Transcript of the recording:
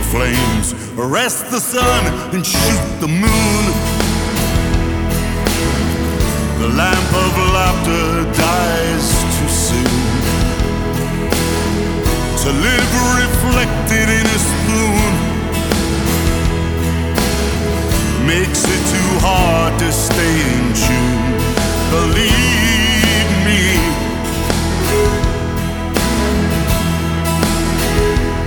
flames, arrest the sun and shoot the moon. The lamp of laughter dies too soon. To live reflects